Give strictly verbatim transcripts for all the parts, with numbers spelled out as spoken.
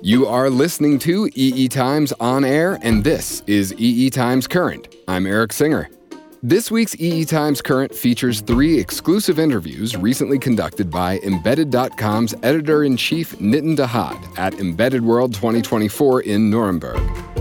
You are listening to E E Times On Air, and this is E E Times Current. I'm Eric Singer. This week's E E Times Current features three exclusive interviews recently conducted by Embedded dot com's editor-in-chief Nitin Dahad at Embedded World twenty twenty-four in Nuremberg.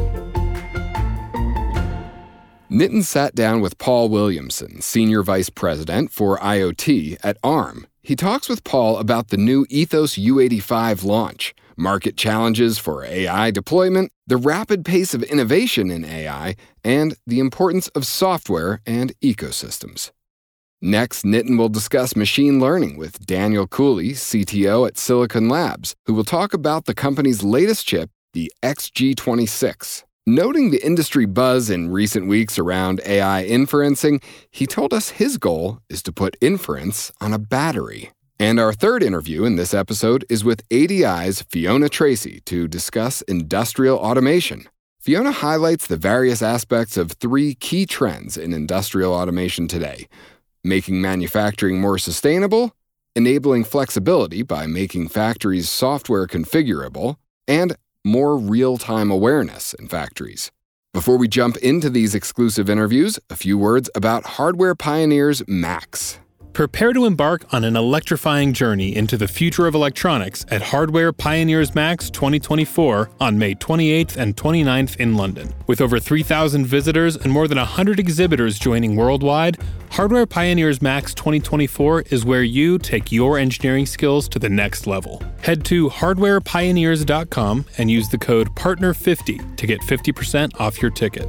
Nitin sat down with Paul Williamson, Senior Vice President for IoT at Arm. He talks with Paul about the new Ethos U eighty-five launch, market challenges for A I deployment, the rapid pace of innovation in A I, and the importance of software and ecosystems. Next, Nitin will discuss machine learning with Daniel Cooley, C T O at Silicon Labs, who will talk about the company's latest chip, the X G twenty-six. Noting the industry buzz in recent weeks around A I inferencing, he told us his goal is to put inference on a battery. And our third interview in this episode is with A D I's Fiona Tracy to discuss industrial automation. Fiona highlights the various aspects of three key trends in industrial automation today: making manufacturing more sustainable, enabling flexibility by making factories software configurable, and more real-time awareness in factories. Before we jump into these exclusive interviews, a few words about Hardware Pioneers Max. Prepare to embark on an electrifying journey into the future of electronics at Hardware Pioneers Max twenty twenty-four on May twenty-eighth and twenty-ninth in London. With over three thousand visitors and more than one hundred exhibitors joining worldwide, Hardware Pioneers Max twenty twenty-four is where you take your engineering skills to the next level. Head to hardware pioneers dot com and use the code partner fifty to get fifty percent off your ticket.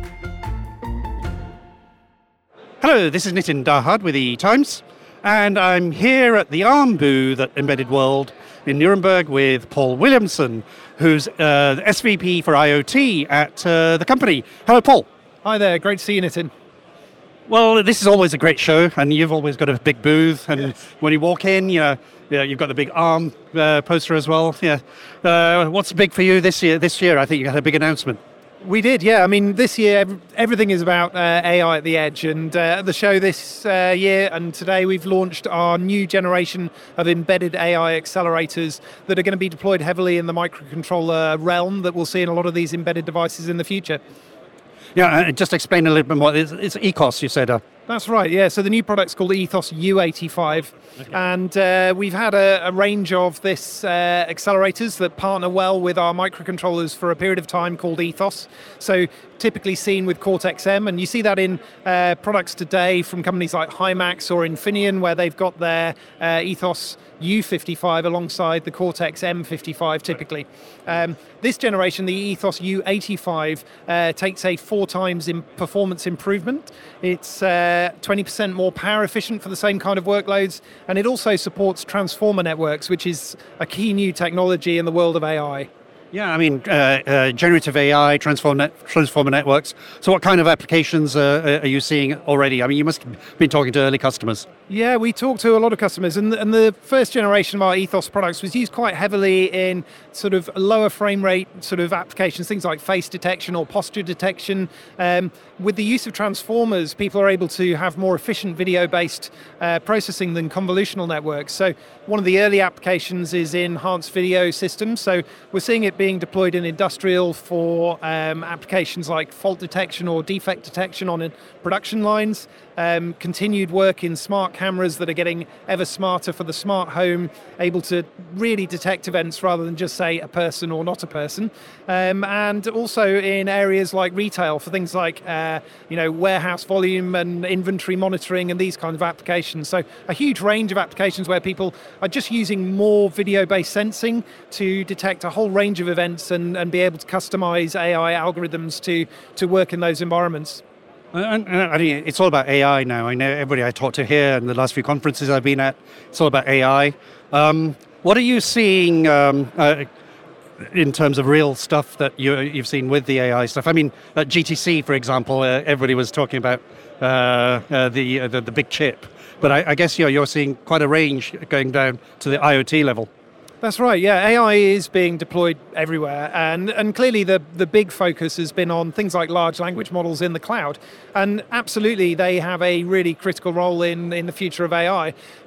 Hello, this is Nitin Dahad with E E Times, and I'm here at the Arm booth at Embedded World in Nuremberg with Paul Williamson, who's uh, the S V P for IoT at uh, the company. Hello, Paul. Hi there, great to see you, Nitin. Well, this is always a great show, and you've always got a big booth, and yes. When you walk in, you know, yeah, you've got the big Arm uh, poster as well. Yeah. Uh, what's big for you this year? This year, I think you had a big announcement. We did, yeah. I mean, this year, everything is about uh, A I at the edge. And uh, at the show this uh, year and today, we've launched our new generation of embedded A I accelerators that are going to be deployed heavily in the microcontroller realm that we'll see in a lot of these embedded devices in the future. Yeah, uh, just explain a little bit more. It's, it's Ethos, you said. Uh. That's right, yeah. So the new product's called Ethos U eighty-five. Okay. And uh, we've had a, a range of this uh, accelerators that partner well with our microcontrollers for a period of time called Ethos. So typically seen with Cortex-M, and you see that in uh, products today from companies like Himax or Infineon, where they've got their uh, Ethos U fifty-five alongside the Cortex-M fifty-five typically. Um, this generation, the Ethos U eighty-five, uh, takes a four times in performance improvement. It's uh, twenty percent more power efficient for the same kind of workloads, and it also supports transformer networks, which is a key new technology in the world of A I. Yeah, I mean, uh, uh, generative A I, transform net, transformer networks. So what kind of applications uh, are you seeing already? I mean, you must have been talking to early customers. Yeah, we talked to a lot of customers, and, and the first generation of our Ethos products was used quite heavily in sort of lower frame rate sort of applications, things like face detection or posture detection. Um, with the use of transformers, people are able to have more efficient video-based uh, processing than convolutional networks. So one of the early applications is enhanced video systems. So we're seeing it being deployed in industrial for um, applications like fault detection or defect detection on production lines. Um, continued work in smart cameras that are getting ever smarter for the smart home, able to really detect events rather than just say a person or not a person. Um, and also in areas like retail for things like uh, you know, warehouse volume and inventory monitoring and these kinds of applications. So a huge range of applications where people are just using more video-based sensing to detect a whole range of events and, and be able to customize A I algorithms to, to work in those environments. And, and, I mean, it's all about A I now. I know everybody I talked to here and the last few conferences I've been at, it's all about A I. Um, what are you seeing um, uh, in terms of real stuff that you, you've seen with the A I stuff? I mean, at G T C, for example, uh, everybody was talking about uh, uh, the, uh, the the big chip. But I, I guess you're, you're seeing quite a range going down to the IoT level. That's right, yeah. A I is being deployed everywhere, and, and clearly the, the big focus has been on things like large language models in the cloud. And absolutely, they have a really critical role in, in the future of A I.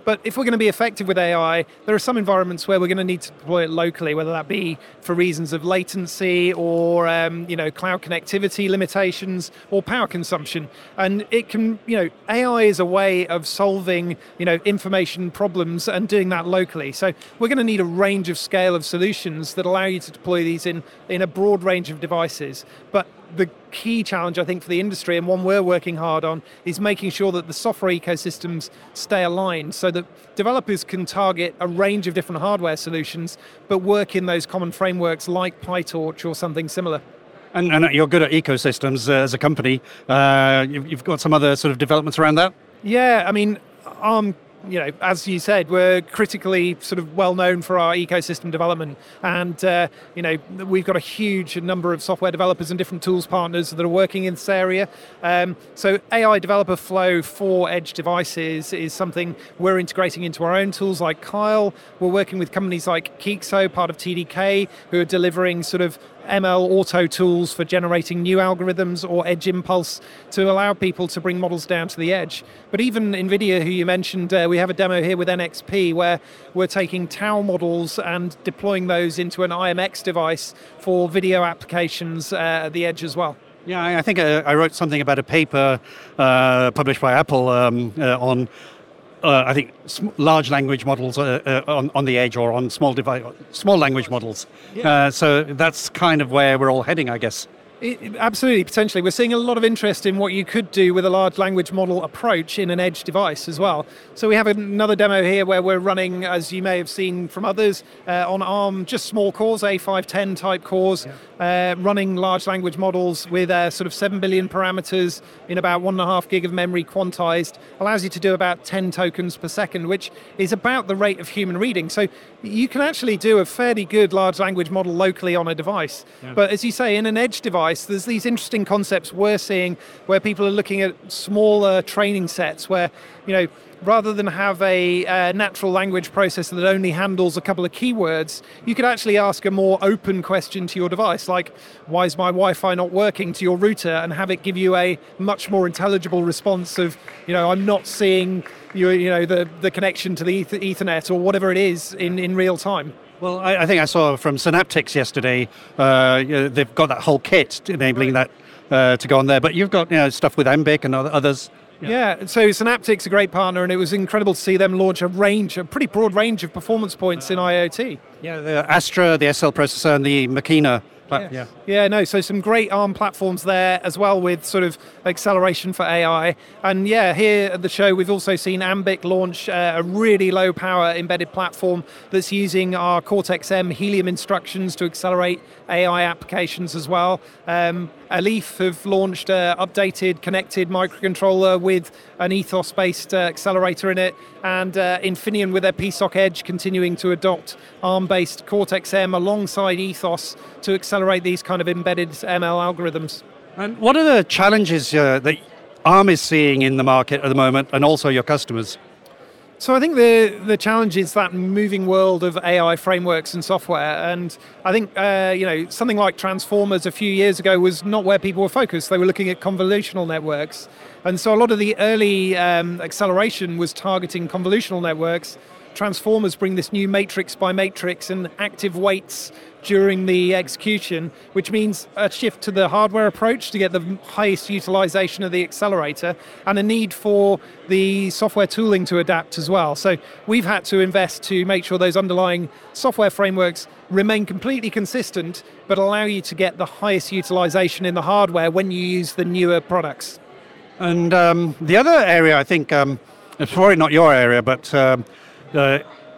But if we're going to be effective with A I, there are some environments where we're going to need to deploy it locally, whether that be for reasons of latency or um, you know, cloud connectivity limitations or power consumption. And it can, you know, A I is a way of solving, you know, information problems and doing that locally. So we're going to need a range of scale of solutions that allow you to deploy these in, in a broad range of devices. But the key challenge, I think, for the industry, and one we're working hard on, is making sure that the software ecosystems stay aligned so that developers can target a range of different hardware solutions, but work in those common frameworks like PyTorch or something similar. And, and you're good at ecosystems uh, as a company. Uh, you've, you've got some other sort of developments around that? Yeah, I mean, ARM, you know, as you said, we're critically sort of well known for our ecosystem development, and uh, you know, we've got a huge number of software developers and different tools partners that are working in this area. Um, so A I developer flow for edge devices is something we're integrating into our own tools like Kyle. We're working with companies like Keekso, part of T D K, who are delivering sort of M L auto tools for generating new algorithms, or Edge Impulse to allow people to bring models down to the edge. But even NVIDIA, who you mentioned, uh, we have a demo here with N X P where we're taking Tau models and deploying those into an I M X device for video applications uh, at the edge as well. Yeah, I think uh, I wrote something about a paper uh, published by Apple um, uh, on Uh, I think sm- large language models uh, uh, on, on the edge, or on small device, small language models. Yeah. Uh, so that's kind of where we're all heading, I guess. It, absolutely, potentially. We're seeing a lot of interest in what you could do with a large language model approach in an edge device as well. So we have another demo here where we're running, as you may have seen from others, uh, on ARM, just small cores, A five ten type cores, yeah. uh, running large language models with uh, sort of seven billion parameters in about one and a half gig of memory quantized. Allows you to do about ten tokens per second, which is about the rate of human reading. So you can actually do a fairly good large language model locally on a device. Yeah. But as you say, in an edge device, there's these interesting concepts we're seeing where people are looking at smaller training sets where, you know, rather than have a uh, natural language processor that only handles a couple of keywords, you could actually ask a more open question to your device, like, why is my Wi-Fi not working, to your router, and have it give you a much more intelligible response of, you know, I'm not seeing you, you know, the, the connection to the Ethernet or whatever it is in, in real time. Well, I, I think I saw from Synaptics yesterday, uh, you know, they've got that whole kit enabling right. that uh, to go on there. But you've got, you know, stuff with Ambic and others. Yeah. yeah, so Synaptics, a great partner, and it was incredible to see them launch a range, a pretty broad range of performance points in IoT. Yeah, the Astra, the S L processor, and the Machina. Yeah. yeah, yeah, no. So some great ARM platforms there as well, with sort of acceleration for A I. And yeah, here at the show, we've also seen Ambic launch uh, a really low power embedded platform that's using our Cortex-M Helium instructions to accelerate A I applications as well. Um, Alif have launched an updated connected microcontroller with an Ethos-based uh, accelerator in it, and uh, Infineon with their P SOC Edge continuing to adopt ARM-based Cortex-M alongside Ethos to accelerate these kind of embedded M L algorithms. And what are the challenges uh, that ARM is seeing in the market at the moment, and also your customers? So I think the the challenge is that moving world of A I frameworks and software, and I think uh, you know, something like transformers a few years ago was not where people were focused. They were looking at convolutional networks, and so a lot of the early um, acceleration was targeting convolutional networks. Transformers bring this new matrix by matrix and active weights during the execution, which means a shift to the hardware approach to get the highest utilization of the accelerator, and a need for the software tooling to adapt as well. So we've had to invest to make sure those underlying software frameworks remain completely consistent, but allow you to get the highest utilization in the hardware when you use the newer products. And um, the other area, I think, um, it's probably not your area, but um, uh,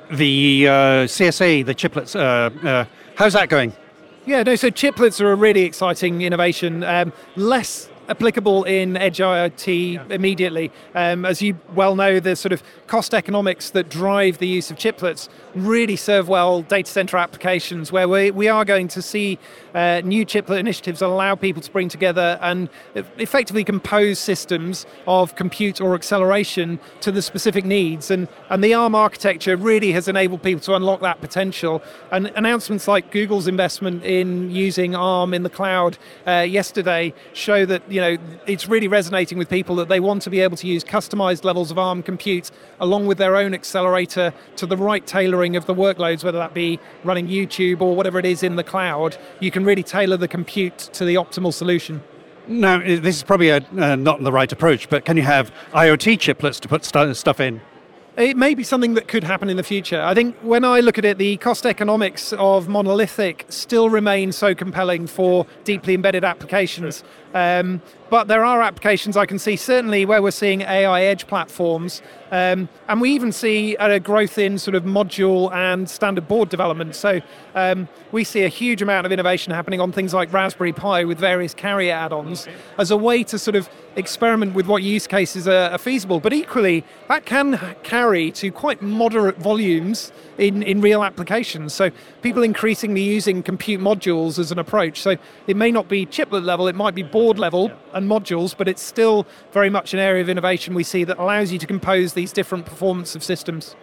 the uh, C S A, the chiplets, uh, uh, how's that going? Yeah, no, so chiplets are a really exciting innovation, um, less applicable in Edge IoT yeah. immediately. Um, as you well know, the sort of cost economics that drive the use of chiplets really serve well data center applications, where we, we are going to see uh, new chiplet initiatives that allow people to bring together and effectively compose systems of compute or acceleration to the specific needs. And, and the ARM architecture really has enabled people to unlock that potential. And announcements like Google's investment in using ARM in the cloud uh, yesterday show that you know, it's really resonating with people that they want to be able to use customized levels of ARM compute along with their own accelerator to the right tailoring of the workloads, whether that be running YouTube or whatever it is in the cloud. You can really tailor the compute to the optimal solution. Now, this is probably a, uh, not the right approach, but can you have IoT chiplets to put st- stuff in? It may be something that could happen in the future. I think when I look at it, the cost economics of monolithic still remain so compelling for deeply embedded applications. Um, but there are applications I can see, certainly where we're seeing A I edge platforms, um, and we even see a growth in sort of module and standard board development. So um, we see a huge amount of innovation happening on things like Raspberry Pi with various carrier add-ons as a way to sort of experiment with what use cases are, are feasible. But equally, that can carry to quite moderate volumes in, in real applications. So people increasingly using compute modules as an approach. So it may not be chiplet level, it might be board level and modules, but it's still very much an area of innovation we see that allows you to compose these different performance of systems.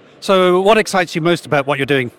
So what excites you most about what you're doing?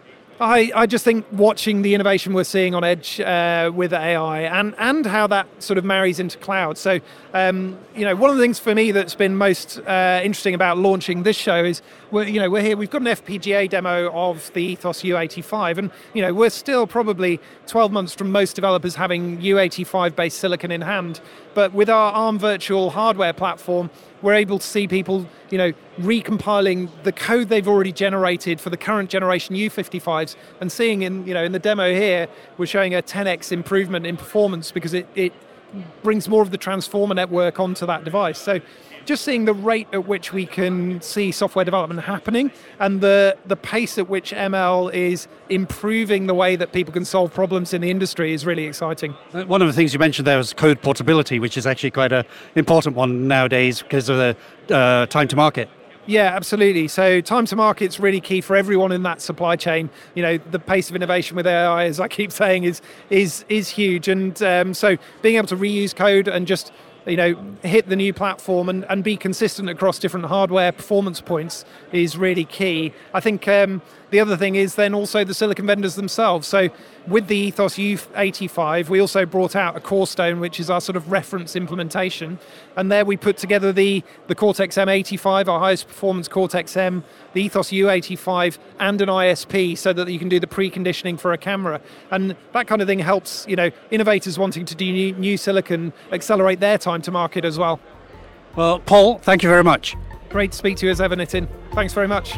I, I just think watching the innovation we're seeing on Edge uh, with A I and, and how that sort of marries into cloud. So, um, you know, one of the things for me that's been most uh, interesting about launching this show is, we're, you know, we're here, we've got an F P G A demo of the Ethos U eighty-five, and, you know, we're still probably twelve months from most developers having U eighty-five based silicon in hand. But with our ARM virtual hardware platform, we're able to see people, you know, recompiling the code they've already generated for the current generation U fifty-fives and seeing in, you know, in the demo here, we're showing a ten x improvement in performance because it, it brings more of the transformer network onto that device. So just seeing the rate at which we can see software development happening and the, the pace at which M L is improving the way that people can solve problems in the industry is really exciting. One of the things you mentioned there was code portability, which is actually quite an important one nowadays because of the uh, time to market. Yeah, absolutely. So time to market's really key for everyone in that supply chain. You know, the pace of innovation with A I, as I keep saying, is is is huge. And um, so being able to reuse code and just, you know, hit the new platform and, and be consistent across different hardware performance points is really key. I think um, the other thing is then also the silicon vendors themselves. So with the Ethos U eighty-five, we also brought out a Corestone, which is our sort of reference implementation. And there we put together the, the Cortex M eighty-five, our highest performance Cortex M, the Ethos U eighty-five, and an I S P so that you can do the preconditioning for a camera. And that kind of thing helps, you know, innovators wanting to do new, new silicon accelerate their time to market as well. Well, Paul, thank you very much. Great to speak to you as ever, Nitin. Thanks very much.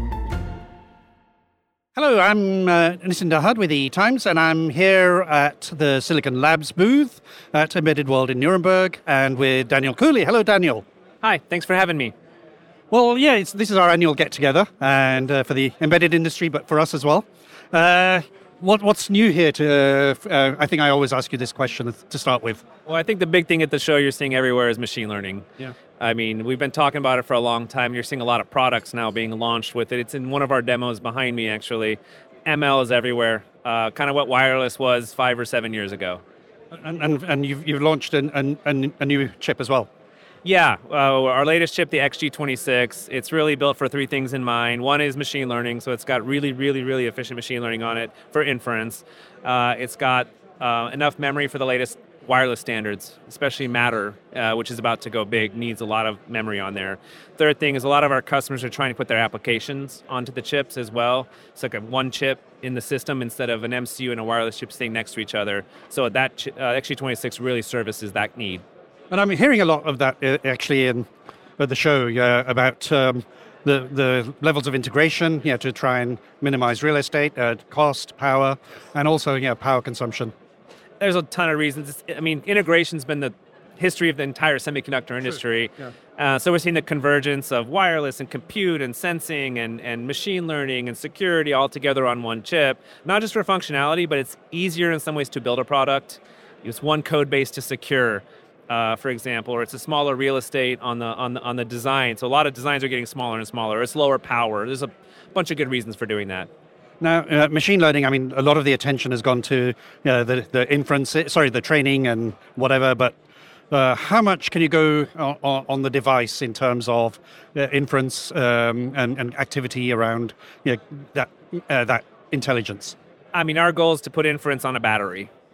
Hello, I'm uh, Nitin Dahad with eTimes, and I'm here at the Silicon Labs booth at Embedded World in Nuremberg, and with Daniel Cooley. Hello, Daniel. Hi, thanks for having me. Well, yeah, it's, this is our annual get-together, and uh, for the embedded industry, but for us as well. Uh, what, what's new here? To uh, uh, I think I always ask you this question to start with. Well, I think the big thing at the show you're seeing everywhere is machine learning. Yeah. I mean, we've been talking about it for a long time. You're seeing a lot of products now being launched with it. It's in one of our demos behind me, actually. M L is everywhere, uh, kind of what wireless was five or seven years ago. And and, and you've, you've launched an, an, a new chip as well. Yeah, uh, our latest chip, the X G twenty-six, it's really built for three things in mind. One is machine learning, so it's got really, really, really efficient machine learning on it for inference. Uh, it's got uh, enough memory for the latest wireless standards, especially Matter, uh, which is about to go big, needs a lot of memory on there. Third thing is a lot of our customers are trying to put their applications onto the chips as well. It's like a one chip in the system instead of an M C U and a wireless chip staying next to each other. So that ch- uh, X G twenty-six really services that need. And I'm hearing a lot of that uh, actually in uh, the show uh, about um, the the levels of integration, you know, to try and minimize real estate, uh, cost, power, and also, you know, power consumption. There's a ton of reasons. It's, I mean, integration's been the history of the entire semiconductor industry. Sure. Yeah. Uh, so we're seeing the convergence of wireless and compute and sensing and, and machine learning and security all together on one chip. Not just for functionality, but it's easier in some ways to build a product. It's one code base to secure, uh, for example, or it's a smaller real estate on the on the on the design. So a lot of designs are getting smaller and smaller. It's lower power. There's a bunch of good reasons for doing that. Now, uh, machine learning, I mean, a lot of the attention has gone to, you know, the, the inference, sorry, the training and whatever, but uh, how much can you go on, on the device in terms of uh, inference um, and, and activity around, you know, that, uh, that intelligence? I mean, our goal is to put inference on a battery.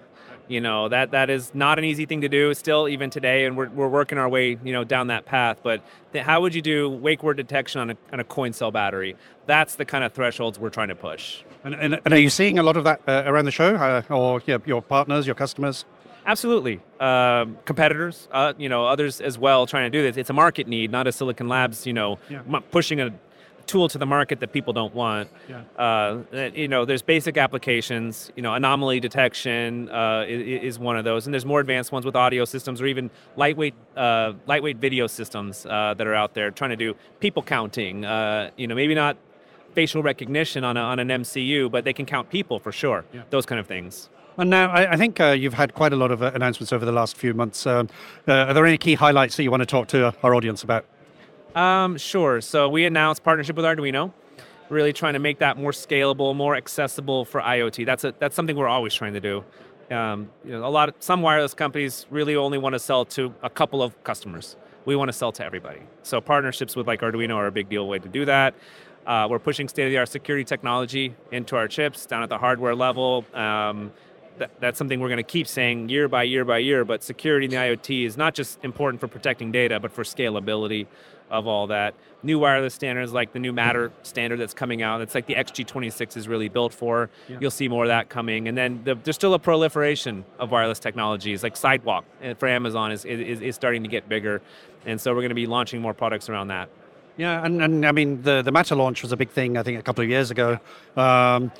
You know, that that is not an easy thing to do still even today, and we're, we're working our way, you know, down that path. But th- how would you do wake word detection on a, on a coin cell battery? That's the kind of thresholds we're trying to push. And, and, and are you seeing a lot of that uh, around the show, uh, or yeah, your partners, your customers? Absolutely. Um, competitors, uh, you know, others as well trying to do this. It's a market need, not a Silicon Labs, you know, Yeah. m- pushing a tool to the market that people don't want. Yeah. Uh, that, you know, there's basic applications, you know, anomaly detection uh, is, is one of those. And there's more advanced ones with audio systems or even lightweight uh, lightweight video systems uh, that are out there trying to do people counting, uh, you know, maybe not facial recognition on, a, on an M C U, but they can count people for sure, Yeah. those kind of things. And now, I, I think uh, you've had quite a lot of uh, announcements over the last few months. Um, uh, are there any key highlights that you want to talk to our audience about? Um, sure. So we announced partnership with Arduino, really trying to make that more scalable, more accessible for IoT. That's a, that's something we're always trying to do. Um, you know, a lot of some wireless companies really only want to sell to a couple of customers. We want to sell to everybody. So partnerships with like Arduino are a big deal way to do that. Uh, we're pushing state-of-the-art security technology into our chips down at the hardware level. Um, that, that's something we're going to keep saying year by year by year. But security in the IoT is not just important for protecting data, but for scalability of all that. New wireless standards like the new Matter standard that's coming out. It's like the X G twenty-six is really built for. Yeah. You'll see more of that coming. And then the, there's still a proliferation of wireless technologies like Sidewalk for Amazon is, is, is starting to get bigger. And so we're going to be launching more products around that. Yeah, and, and I mean, the, the Matter launch was a big thing, I think, a couple of years ago. Um,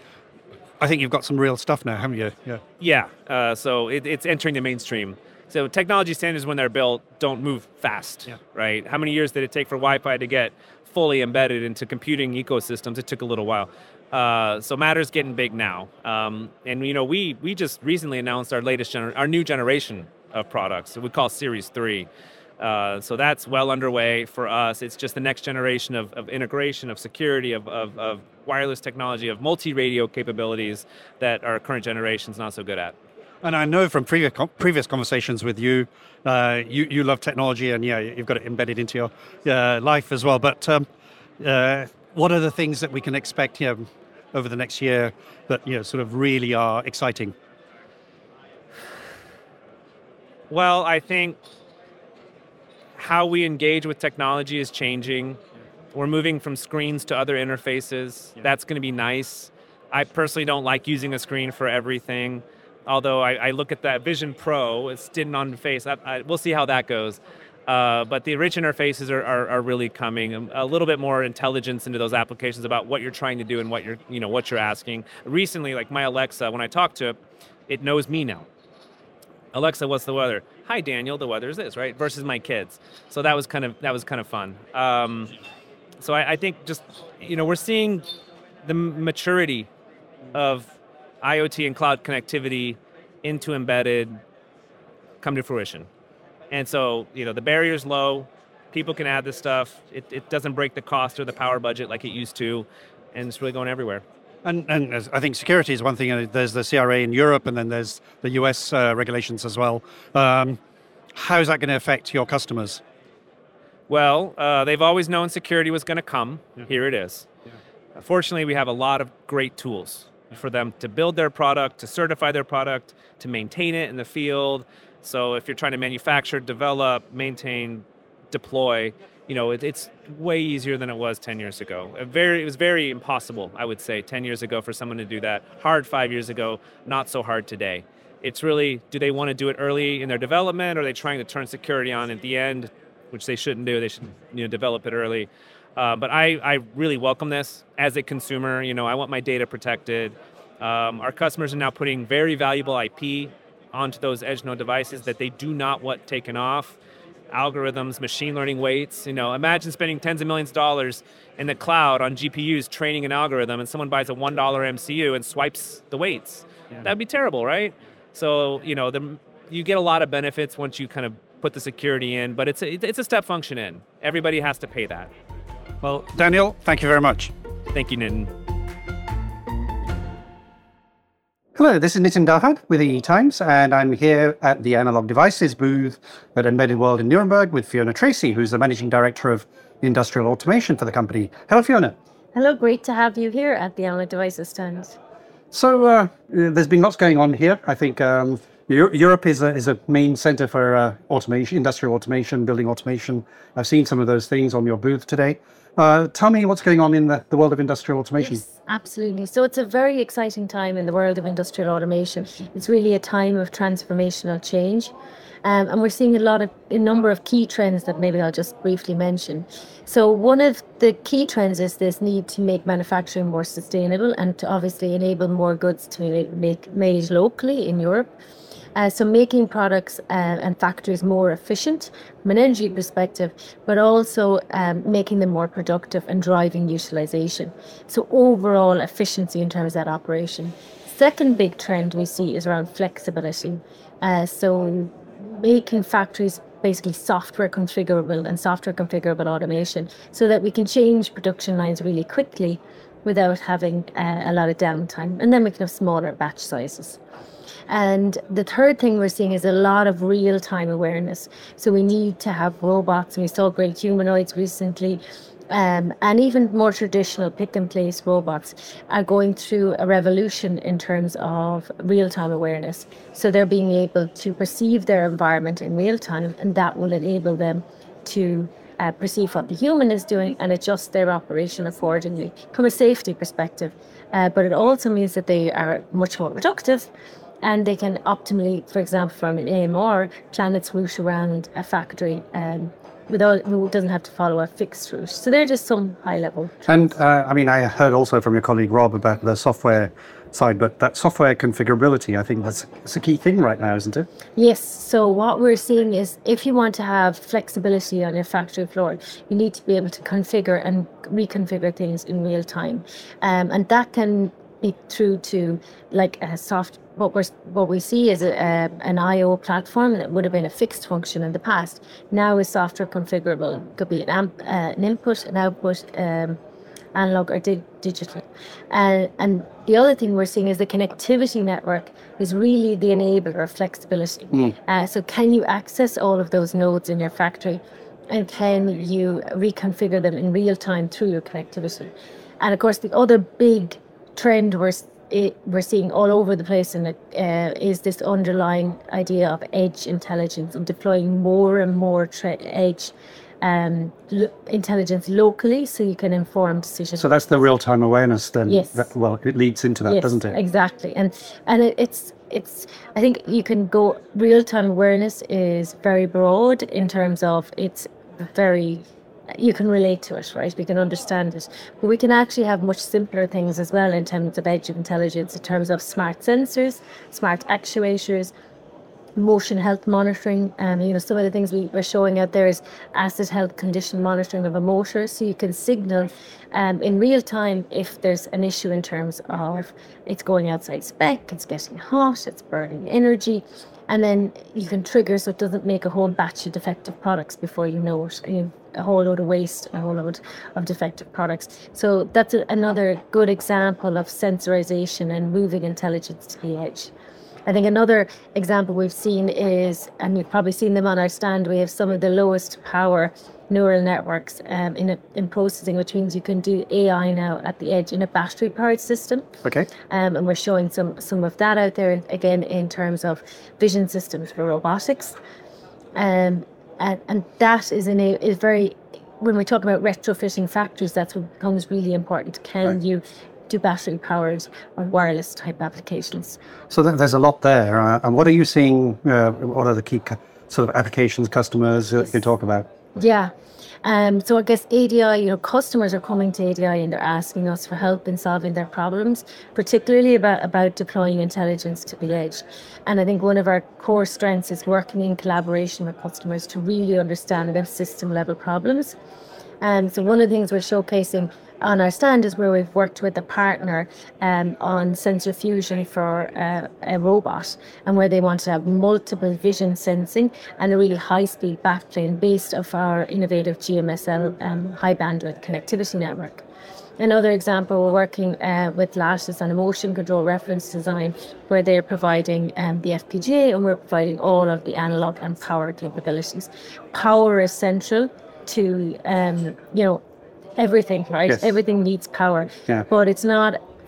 I think you've got some real stuff now, haven't you? Yeah. Yeah, uh, so it, it's entering the mainstream. So technology standards, when they're built, don't move fast, Yeah. right? How many years did it take for Wi-Fi to get fully embedded into computing ecosystems? It took a little while. Uh, so Matter's getting big now. Um, and, you know, we we just recently announced our latest, gener- our new generation of products, that we call Series three. Uh, so that's well underway for us. It's just the next generation of, of integration, of security, of, of, of wireless technology, of multi-radio capabilities that our current generation's not so good at. And I know from previous previous conversations with you, uh, you you love technology, and yeah, you've got it embedded into your uh, life as well. But um, uh, what are the things that we can expect, you know, over the next year that you know sort of really are exciting? Well, I think how we engage with technology is changing. We're moving from screens to other interfaces. Yeah. That's going to be nice. I personally don't like using a screen for everything. Although I, I look at that Vision Pro, it's sitting on the face. I, I, we'll see how that goes. Uh, but the rich interfaces are, are, are really coming. A little bit more intelligence into those applications about what you're trying to do and what you're, you know, what you're asking. Recently, like my Alexa, when I talk to it, it knows me now. Alexa, what's the weather? Hi, Daniel. The weather is this, right? Versus my kids. So that was kind of that was kind of fun. Um, so I, I think just you know we're seeing the maturity of IoT and cloud connectivity into embedded come to fruition. And so, you know, the barrier's low, people can add this stuff, it, it doesn't break the cost or the power budget like it used to, and it's really going everywhere. And, and as I think security is one thing. uh, There's the C R A in Europe, and then there's the U S uh, regulations as well. Um, how is that going to affect your customers? Well, uh, they've always known security was going to come. Yeah. Here it is. Yeah. Fortunately, we have a lot of great tools for them to build their product, to certify their product, to maintain it in the field. So if you're trying to manufacture, develop, maintain, deploy, you know, it, it's way easier than it was ten years ago. A very, it was very impossible, I would say, ten years ago for someone to do that. Hard five years ago, not so hard today. It's really, do they want to do it early in their development, or are they trying to turn security on at the end, which they shouldn't do. They should, you know, develop it early. Uh, but I, I really welcome this as a consumer. You know, I want my data protected. Um, our customers are now putting very valuable I P onto those edge node devices that they do not want taken off. Algorithms, machine learning weights. You know, imagine spending tens of millions of dollars in the cloud on G P Us training an algorithm, and someone buys a one dollar M C U and swipes the weights. Yeah. That'd be terrible, right? So, you know, the, you get a lot of benefits once you kind of put the security in, but it's a, it's a step function in. Everybody has to pay that. Well, Daniel, thank you very much. Thank you, Nitin. Hello, this is Nitin Dahad with E E Times, and I'm here at the Analog Devices booth at Embedded World in Nuremberg with Fiona Tracy, who's the Managing Director of Industrial Automation for the company. Hello, Fiona. Hello, great to have you here at the Analog Devices stand. So uh, there's been lots going on here. I think um, Eu- Europe is a, is a main center for uh, automation, industrial automation, building automation. I've seen some of those things on your booth today. Uh, tell me what's going on in the, the world of industrial automation. Yes, absolutely. So it's a very exciting time in the world of industrial automation. It's really a time of transformational change. Um, and we're seeing a lot of a number of key trends that maybe I'll just briefly mention. So one of the key trends is this need to make manufacturing more sustainable and to obviously enable more goods to be make, made locally in Europe. Uh, so making products uh, and factories more efficient from an energy perspective, but also um, making them more productive and driving utilization. So overall efficiency in terms of that operation. Second big trend we see is around flexibility. Uh, so making factories basically software configurable and software configurable automation so that we can change production lines really quickly without having uh, a lot of downtime. And then we can have smaller batch sizes. And the third thing we're seeing is a lot of real-time awareness. So we need to have robots, and we saw great humanoids recently, um, and even more traditional pick-and-place robots are going through a revolution in terms of real-time awareness. So they're being able to perceive their environment in real time, and that will enable them to uh, perceive what the human is doing and adjust their operation accordingly from a safety perspective. Uh, but it also means that they are much more productive, and they can optimally, for example, from an A M R, plan its route around a factory um, without, it doesn't have to follow a fixed route. So they're just some high level trends. And uh, I mean, I heard also from your colleague Rob about the software side, but that software configurability, I think that's, that's a key thing right now, isn't it? Yes. So what we're seeing is if you want to have flexibility on your factory floor, you need to be able to configure and reconfigure things in real time. Um, and that can be through to like a soft What we're what we see is a, a, an I O platform that would have been a fixed function in the past. Now is software configurable. It could be an, amp, uh, an input, an output, um, analog or di- digital. Uh, and the other thing we're seeing is the connectivity network is really the enabler of flexibility. Mm. Uh, so can you access all of those nodes in your factory, and can you reconfigure them in real time through your connectivity? And of course, the other big trend we're It, we're seeing all over the place, and uh, is this underlying idea of edge intelligence and deploying more and more tra- edge um, lo- intelligence locally, so you can inform decisions. So that's the real-time awareness. Then, yes. That, well, it leads into that, yes, doesn't it? Exactly, and and it, it's it's. I think you can go. Real-time awareness is very broad in terms of it's very. You can relate to it, right? We can understand it. But we can actually have much simpler things as well in terms of edge of intelligence, in terms of smart sensors, smart actuators, motion health monitoring. Um, you know, some of the things we were showing out there is asset health condition monitoring of a motor. So you can signal um, in real time if there's an issue in terms of it's going outside spec, it's getting hot, it's burning energy. And then you can trigger so it doesn't make a whole batch of defective products before you know it. You know, a whole load of waste, a whole load of defective products. So that's a, another good example of sensorization and moving intelligence to the edge. I think another example we've seen is, and you've probably seen them on our stand, we have some of the lowest power neural networks um, in a, in processing, which means you can do A I now at the edge in a battery-powered system. Okay. Um, and we're showing some some of that out there, again, in terms of vision systems for robotics. Um, and, and that is, in a, is very, when we talk about retrofitting factories, that's what becomes really important. Can right. you do battery-powered or wireless type applications? So th- there's a lot there. Uh, and what are you seeing, uh, what are the key cu- sort of applications, customers uh, you can talk about? Yeah. Um, so I guess A D I, you know, customers are coming to A D I and they're asking us for help in solving their problems, particularly about, about deploying intelligence to the edge. And I think one of our core strengths is working in collaboration with customers to really understand their system level problems. And so one of the things we're showcasing on our stand is where we've worked with a partner um, on sensor fusion for uh, a robot, and where they want to have multiple vision sensing and a really high-speed backplane based off our innovative G M S L um, high bandwidth connectivity network. Another example, we're working uh, with Lattice on a motion control reference design where they're providing um, the F P G A and we're providing all of the analog and power capabilities. Power is central to, um, you know, everything, right? Yes. Everything needs power, yeah. but it's not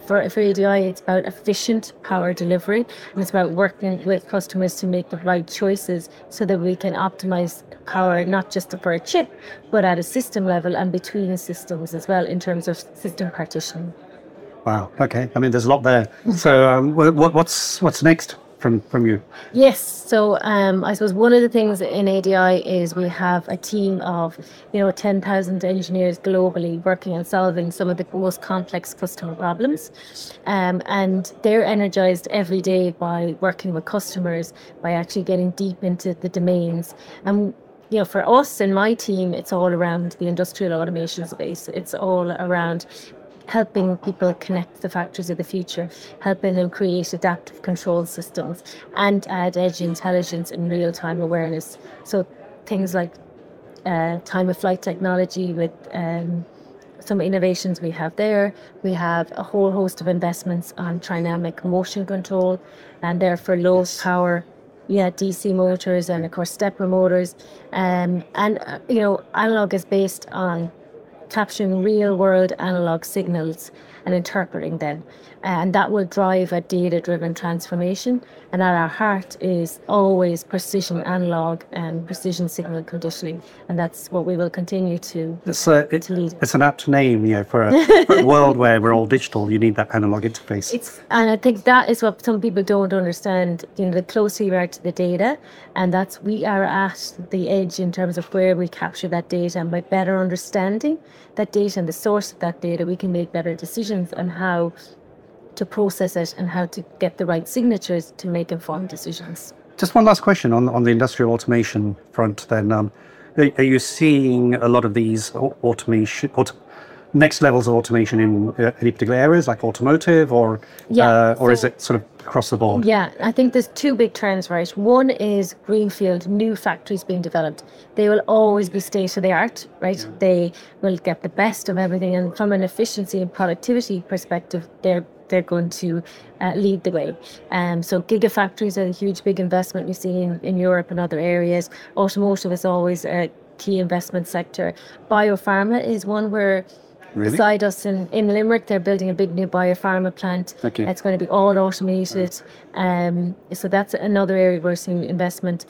for, for A D I, it's about efficient power delivery, and it's about working with customers to make the right choices so that we can optimize power, not just for a chip, but at a system level and between systems as well in terms of system partitioning. Wow. Okay. I mean, there's a lot there. So, um, what, what's what's next from from you? Yes. So, um, I suppose one of the things in A D I is we have a team of, you know, ten thousand engineers globally working on solving some of the most complex customer problems, um, and they're energized every day by working with customers, by actually getting deep into the domains. And you know, for us and my team, it's all around the industrial automation space. It's all around helping people connect the factories of the future, helping them create adaptive control systems and add edge intelligence and real-time awareness. So things like uh, time-of-flight technology with um, some innovations we have there. We have a whole host of investments on dynamic motion control, and they're for low power, yeah, D C motors and, of course, stepper motors. Um, and, uh, you know, analog is based on capturing real-world analog signals and interpreting them. And that will drive a data-driven transformation. And at our heart is always precision analog and precision signal conditioning. And that's what we will continue to, it's, uh, it, to lead. It's an apt name, you know, for a, for a world where we're all digital. You need that analog interface. It's, and I think that is what some people don't understand. You know, the closer you are to the data, and that's we are at the edge in terms of where we capture that data. And by better understanding that data and the source of that data, we can make better decisions on how to process it and how to get the right signatures to make informed decisions. Just one last question on on the industrial automation front then. Um, are, are you seeing a lot of these automation, auto, next levels of automation in uh, any particular areas like automotive or, yeah, uh, or so, is it sort of across the board? Yeah, I think there's two big trends, right? One is greenfield, new factories being developed. They will always be state of the art, right? Yeah. They will get the best of everything, and from an efficiency and productivity perspective, they're they're going to uh, lead the way. Um, so gigafactories are a huge, big investment we see in, in Europe and other areas. Automotive is always a key investment sector. Biopharma is one where Really? beside us in, in Limerick, they're building a big new biopharma plant. Okay. It's going to be all automated. Um, so that's another area we're seeing investment.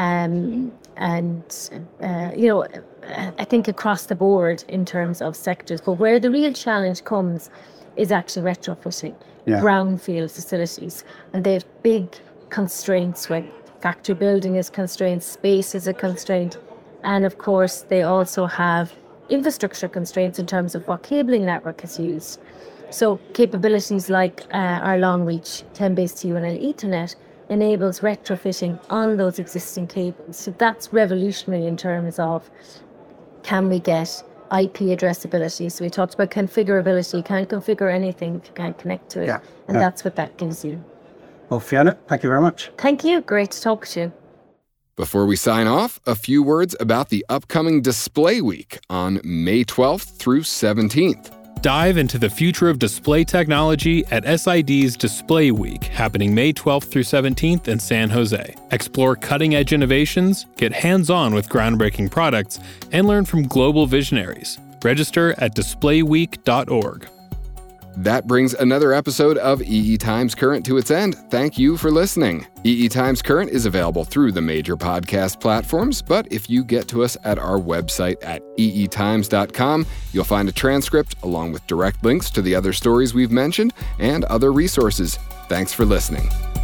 Um, and, uh, you know, I think across the board in terms of sectors. But where the real challenge comes is actually retrofitting yeah. brownfield facilities. And they have big constraints with factory building is constrained, space is a constraint. And of course, they also have infrastructure constraints in terms of what cabling network is used. So capabilities like uh, our long reach ten base T one L Ethernet enables retrofitting on those existing cables. So that's revolutionary in terms of can we get I P addressability. So we talked about configurability. You can't configure anything if you can't connect to it. Yeah. And yeah. that's what that gives you. Well, Fiona, thank you very much. Thank you. Great to talk to you. Before we sign off, a few words about the upcoming Display Week on May twelfth through seventeenth. Dive into the future of display technology at S I D's Display Week, happening May twelfth through seventeenth in San Jose. Explore cutting-edge innovations, get hands-on with groundbreaking products, and learn from global visionaries. Register at display week dot org. That brings another episode of E E Times Current to its end. Thank you for listening. E E Times Current is available through the major podcast platforms, but if you get to us at our website at e e times dot com, you'll find a transcript along with direct links to the other stories we've mentioned and other resources. Thanks for listening.